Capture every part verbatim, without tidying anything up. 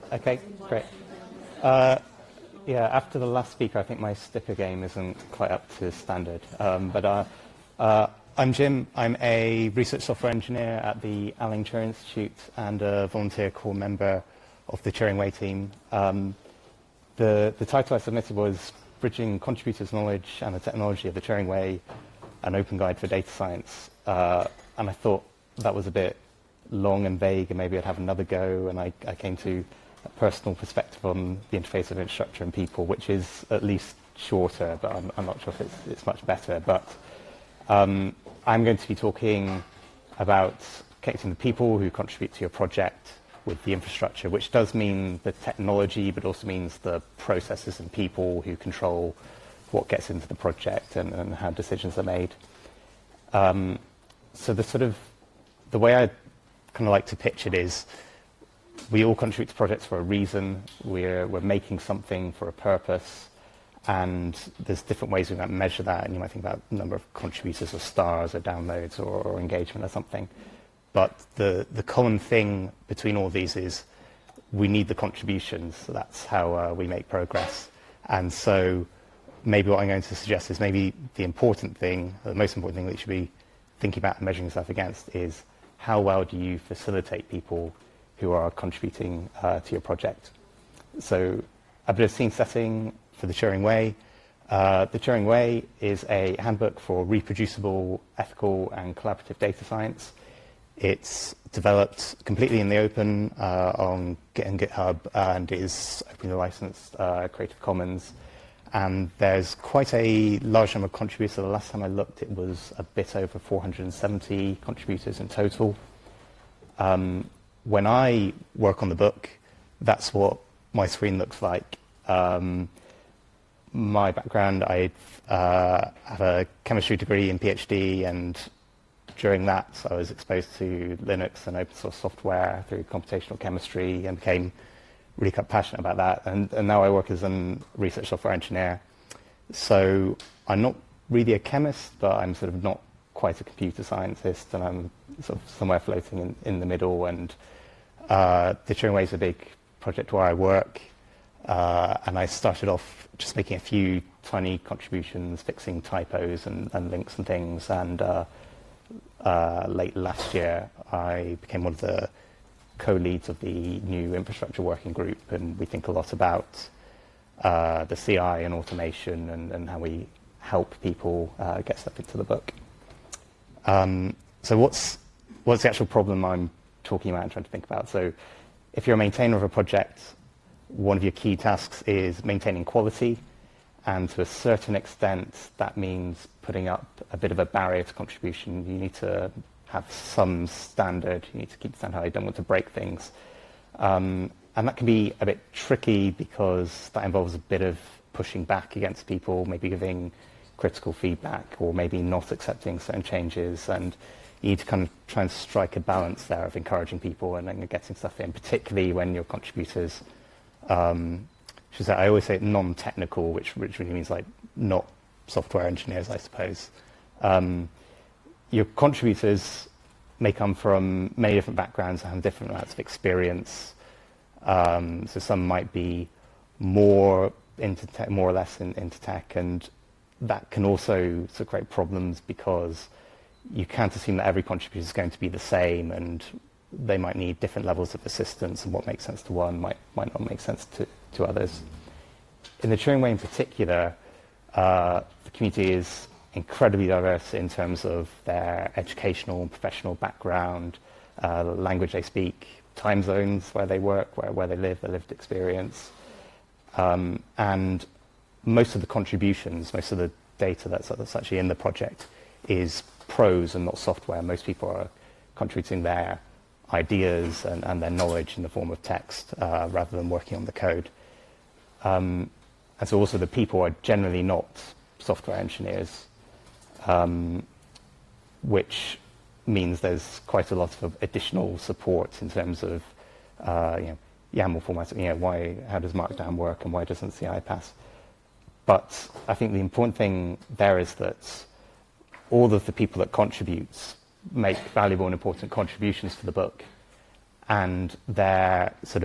Okay, great. Uh, yeah, after the last speaker, I think my sticker game isn't quite up to standard. Um, but uh, uh, I'm Jim. I'm a research software engineer at the Alan Turing Institute and a volunteer core member of the Turing Way team. Um, the, the title I submitted was Bridging Contributors' Knowledge and the Technology of the Turing Way, an Open Guide for Data Science. Uh, and I thought that was a bit long and vague, and maybe I'd have another go, and I, I came to a personal perspective on the interface of infrastructure and people, which is at least shorter, but I'm, I'm not sure if it's, it's much better. But um, I'm going to be talking about connecting the people who contribute to your project with the infrastructure, which does mean the technology, but also means the processes and people who control what gets into the project and, and how decisions are made. Um, so the sort of, the way I kind of like to pitch it is, we all contribute to projects for a reason. We're, we're making something for a purpose, and there's different ways we might measure that, and you might think about the number of contributors or stars or downloads or, or engagement or something. But the, the common thing between all these is we need the contributions, so that's how uh, we make progress. And so maybe what I'm going to suggest is maybe the important thing, the most important thing that you should be thinking about and measuring yourself against is how well do you facilitate people who are contributing uh, to your project. So a bit of scene setting for the Turing Way. Uh, the Turing Way is a handbook for reproducible, ethical, and collaborative data science. It's developed completely in the open uh, on Git and GitHub and is openly licensed, uh, Creative Commons. And there's quite a large number of contributors. The last time I looked, it was a bit over four hundred seventy contributors in total. Um, when I work on the book, that's what my screen looks like. Um, my background, I uh, have a chemistry degree and PhD, and during that I was exposed to Linux and open source software through computational chemistry and became really quite passionate about that. And, and now I work as a research software engineer. So I'm not really a chemist, but I'm sort of not quite a computer scientist, and I'm sort of somewhere floating in, in the middle. And uh, the Turing Way is a big project where I work. Uh, and I started off just making a few tiny contributions, fixing typos and, and links and things. And uh, uh, late last year, I became one of the co-leads of the new infrastructure working group, and we think a lot about uh, the C I and automation and, and how we help people uh, get stuff into the book. Um, so what's, what's the actual problem I'm talking about and trying to think about? So if you're a maintainer of a project, one of your key tasks is maintaining quality, and to a certain extent that means putting up a bit of a barrier to contribution. You need to have some standard, you need to keep the standard high, you don't want to break things. Um, and that can be a bit tricky because that involves a bit of pushing back against people, maybe giving critical feedback or maybe not accepting certain changes, and you need to kind of try and strike a balance there of encouraging people and then getting stuff in, particularly when your contributors, um, say, I always say non-technical, which, which really means like not software engineers, I suppose. Um, Your contributors may come from many different backgrounds and have different amounts of experience. Um, so some might be more into tech, more or less in, into tech, and that can also sort of create problems because you can't assume that every contributor is going to be the same, and they might need different levels of assistance, and what makes sense to one might might not make sense to, to others. In the Turing Way in particular, uh, the community is incredibly diverse in terms of their educational and professional background, uh, the language they speak, time zones where they work, where, where they live, their lived experience. Um, and most of the contributions, most of the data that's, that's actually in the project is prose and not software. Most people are contributing their ideas and, and their knowledge in the form of text uh, rather than working on the code. Um, and so also the people are generally not software engineers. Um, which means there's quite a lot of additional support in terms of uh, you know, YAML formats. You know, why, how does Markdown work, and why doesn't C I pass? But I think the important thing there is that all of the people that contribute make valuable and important contributions to the book, and their sort of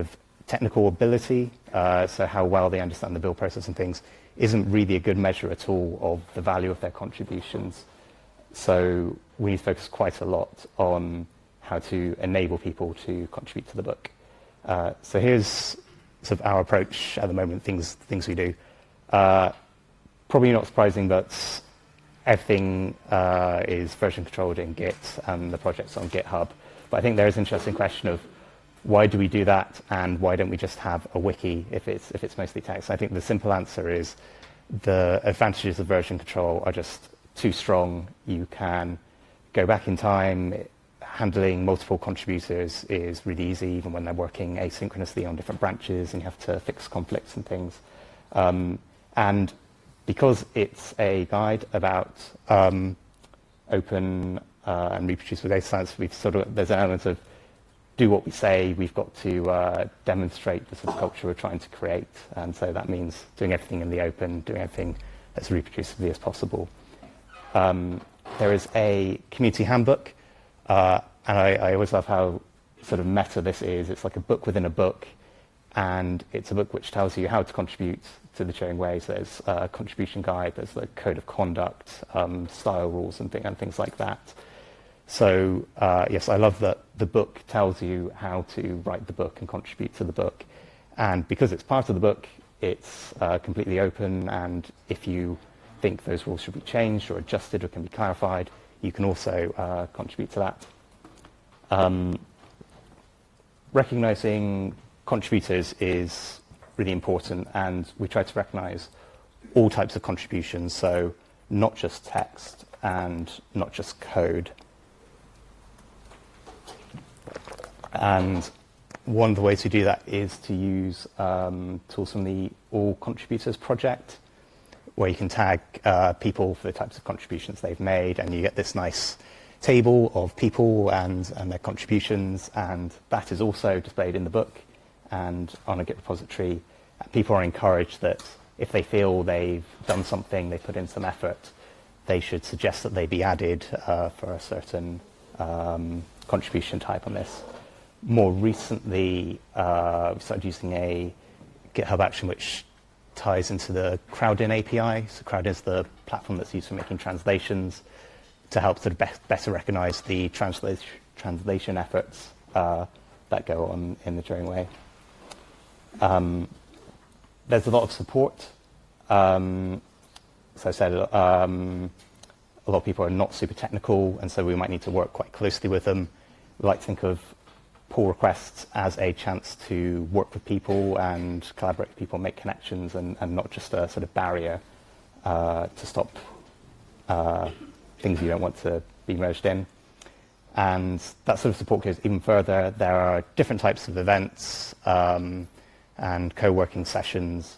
technical ability, uh, so how well they understand the build process and things, isn't really a good measure at all of the value of their contributions. So we need to focus quite a lot on how to enable people to contribute to the book. Uh, so here's sort of our approach at the moment, things things we do. Uh, probably not surprising, but everything uh, is version controlled in Git and the project's on GitHub. But I think there is an interesting question of why do we do that, and why don't we just have a wiki if it's if it's mostly text? I think the simple answer is the advantages of version control are just too strong. You can go back in time. Handling multiple contributors is really easy, even when they're working asynchronously on different branches and you have to fix conflicts and things. Um, and because it's a guide about um, open uh, and reproducible data science, we've sort of there's an element of do what we say. We've got to uh, demonstrate the sort of culture we're trying to create, and so that means doing everything in the open, doing everything as reproducibly as possible. Um, there is a community handbook, uh, and I, I always love how sort of meta this is. It's like a book within a book, and it's a book which tells you how to contribute to the Turing Way. So there's a contribution guide, there's the code of conduct, um, style rules, and, thing, and things like that. So uh, yes, I love that the book tells you how to write the book and contribute to the book. And because it's part of the book, it's uh, completely open, and if you think those rules should be changed or adjusted or can be clarified, you can also uh, contribute to that. Um, recognizing contributors is really important, and we try to recognize all types of contributions, so not just text and not just code. And one of the ways we do that is to use um, tools from the All Contributors project, where you can tag uh, people for the types of contributions they've made, and you get this nice table of people and, and their contributions, and that is also displayed in the book and on a Git repository. People are encouraged that if they feel they've done something, they put in some effort, they should suggest that they be added uh, for a certain um, contribution type on this. More recently, uh, we started using a GitHub action which ties into the Crowdin A P I. So Crowdin is the platform that's used for making translations to help sort of be better recognize the translation translation efforts uh, that go on in the Turing Way. Um, there's a lot of support. Um, so I said um, a lot of people are not super technical, and so we might need to work quite closely with them. We like to think of pull requests as a chance to work with people and collaborate with people, make connections, and, and not just a sort of barrier uh, to stop uh, things you don't want to be merged in. And that sort of support goes even further. There are different types of events um, and co-working sessions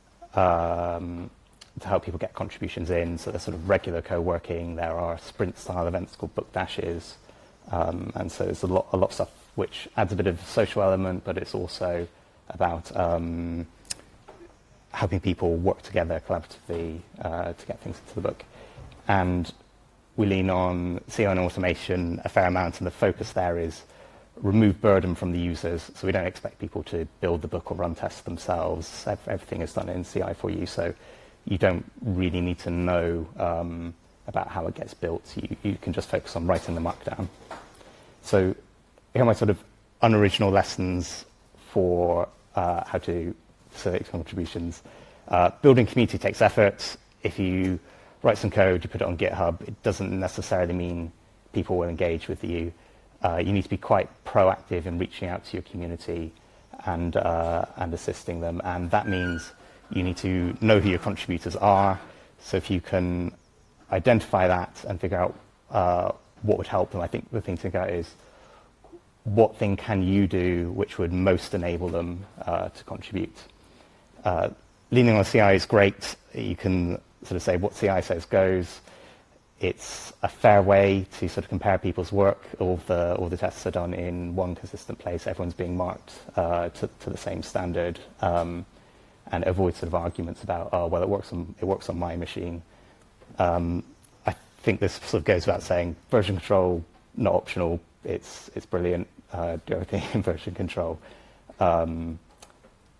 um, to help people get contributions in. So there's sort of regular co-working. There are sprint-style events called book dashes. Um, and so there's a lot, a lot of stuff which adds a bit of social element, but it's also about um, helping people work together collaboratively uh, to get things into the book. And we lean on C I and automation a fair amount, and the focus there is remove burden from the users. So we don't expect people to build the book or run tests themselves. Everything is done in C I for you, so you don't really need to know um, about how it gets built. You, you can just focus on writing the markdown. So here are my sort of unoriginal lessons for uh, how to select contributions. Uh, building community takes effort. If you write some code, you put it on GitHub, it doesn't necessarily mean people will engage with you. Uh, you need to be quite proactive in reaching out to your community and, uh, and assisting them. And that means you need to know who your contributors are. So if you can identify that and figure out uh, what would help them, I think the thing to think about is what thing can you do which would most enable them uh, to contribute. Uh, leaning on C I is great. You can sort of say what C I says goes. It's a fair way to sort of compare people's work. All the all the tests are done in one consistent place. Everyone's being marked uh, to, to the same standard, um, and avoid sort of arguments about, oh well, it works on it works on my machine. Um, I think this sort of goes without saying. Version control not optional. It's it's brilliant. Uh, do everything in version control. Um,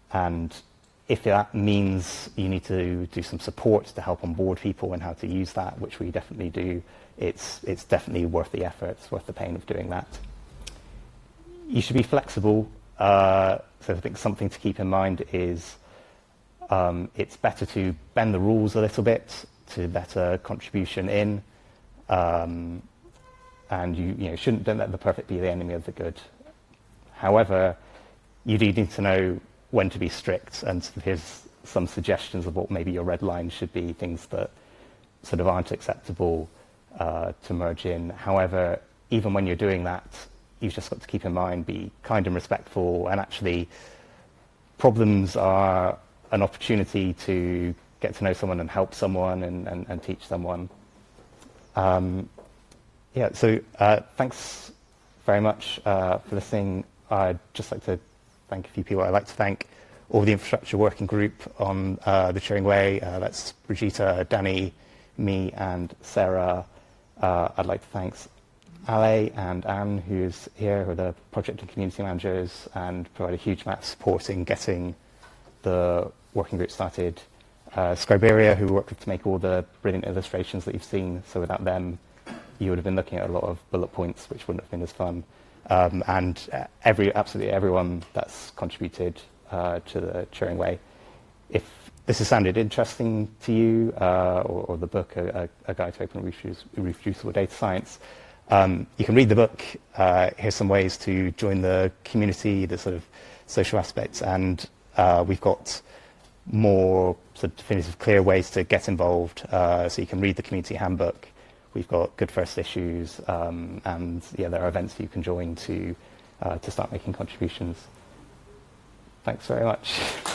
and if that means you need to do some support to help onboard people and how to use that, which we definitely do, it's it's definitely worth the effort, it's worth the pain of doing that. You should be flexible. Uh, so I think something to keep in mind is um, it's better to bend the rules a little bit to let a contribution in, um, and you you know shouldn't don't let the perfect be the enemy of the good. However, you do need to know when to be strict, and here's some suggestions of what maybe your red lines should be, things that sort of aren't acceptable uh, to merge in. However, even when you're doing that, you've just got to keep in mind, be kind and respectful, and actually problems are an opportunity to get to know someone and help someone and, and, and teach someone. Um, yeah, so uh, thanks very much uh, for listening. I'd just like to thank a few people. I'd like to thank all the infrastructure working group on uh, the Turing Way. Uh, that's Brigitte, Danny, me, and Sarah. Uh, I'd like to thank Ale and Anne, who's here, who are the project and community managers, and provide a huge amount of support in getting the working group started. Uh, Scriberia, who worked with to make all the brilliant illustrations that you've seen. So without them, you would have been looking at a lot of bullet points, which wouldn't have been as fun. Um, and uh, every, absolutely everyone that's contributed uh, to the Turing Way. If this has sounded interesting to you, uh, or, or the book, a, a Guide to Open and Reproduce, Reproducible Data Science, um, you can read the book. Uh, here's some ways to join the community, the sort of social aspects, and uh, we've got more sort of definitive, clear ways to get involved. Uh, so you can read the community handbook. We've got good first issues, um, and yeah, there are events you can join to uh, to start making contributions. Thanks very much.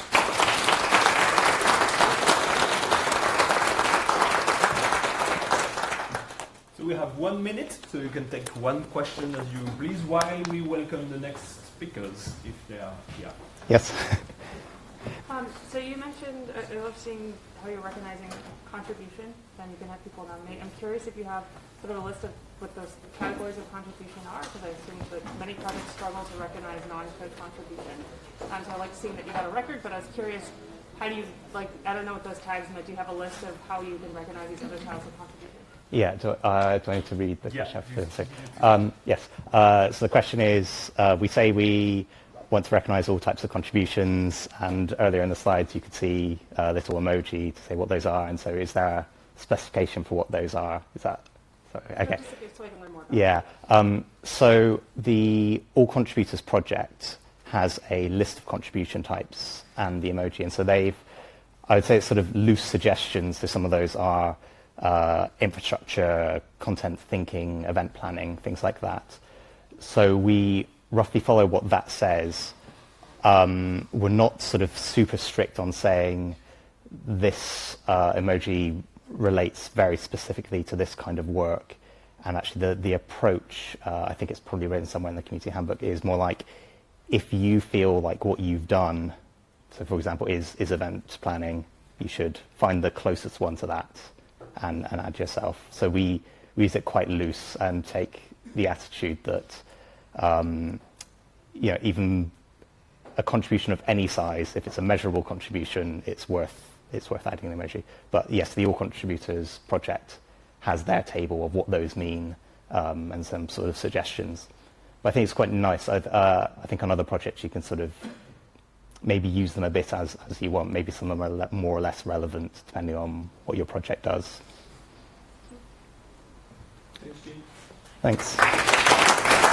So we have one minute, so you can take one question as you please, while we welcome the next speakers, if they are here. Yes. Um, so you mentioned, uh, I love seeing how you're recognizing contribution, and you can have people nominate. I'm curious if you have sort of a list of what those categories of contribution are, because I assume that many projects struggle to recognize non-code contribution. Um, so I like seeing that you have a record, but I was curious, how do you, like, I don't know what those tags mean, but do you have a list of how you can recognize these other types of contribution? Yeah, do, uh, do I need to read the yeah. question? Um, yes, uh, so the question is, uh, we say we want to recognize all types of contributions, and earlier in the slides you could see a little emoji to say what those are, and so is there a specification for what those are? Is that, sorry, okay. So I can learn more about yeah, um, so the All Contributors project has a list of contribution types and the emoji, and so they've, I would say it's sort of loose suggestions, so some of those are uh, infrastructure, content thinking, event planning, things like that. So we roughly follow what that says. Um, we're not sort of super strict on saying this uh, emoji relates very specifically to this kind of work. And actually the, the approach, uh, I think it's probably written somewhere in the community handbook, is more like if you feel like what you've done, so for example, is, is event planning, you should find the closest one to that and, and add yourself. So we, we use it quite loose and take the attitude that Um, you know, even a contribution of any size, if it's a measurable contribution, it's worth it's worth adding an emoji. But yes, the All Contributors project has their table of what those mean, um, and some sort of suggestions. But I think it's quite nice. I, uh, I think on other projects you can sort of maybe use them a bit as, as you want. Maybe some of them are le- more or less relevant depending on what your project does. Thanks. Thanks.